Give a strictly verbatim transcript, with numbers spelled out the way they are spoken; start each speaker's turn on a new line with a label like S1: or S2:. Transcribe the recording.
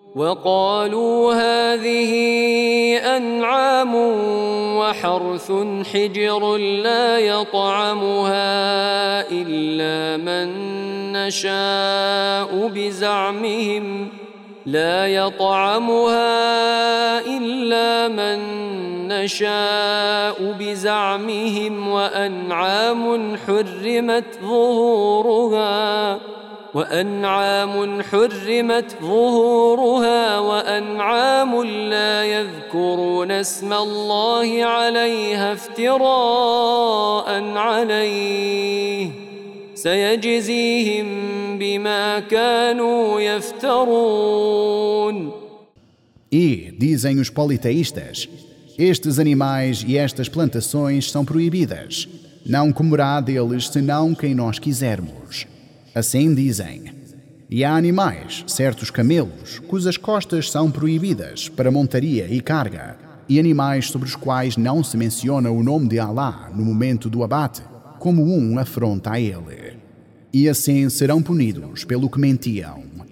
S1: وقالوا هذه أنعام وحرث حجر لا يطعمها إلا من نشاء بزعمهم لا يطعمها إلا من نشاء بزعمهم وأنعام حرمت ظهورها وأنعام حرمت ظهورها وأنعام لا يذكرون اسم الله عليها افتراء عليه سيجزيهم بما كانوا يفترون.
S2: E, dizem os politeístas, estes animais e estas plantações são proibidas. Não comerá deles senão quem nós quisermos. Assim dizem. E há animais, certos camelos, cujas costas são proibidas para montaria e carga, e animais sobre os quais não se menciona o nome de Alá no momento do abate, como um afronta a ele. E assim serão punidos pelo que mentiam.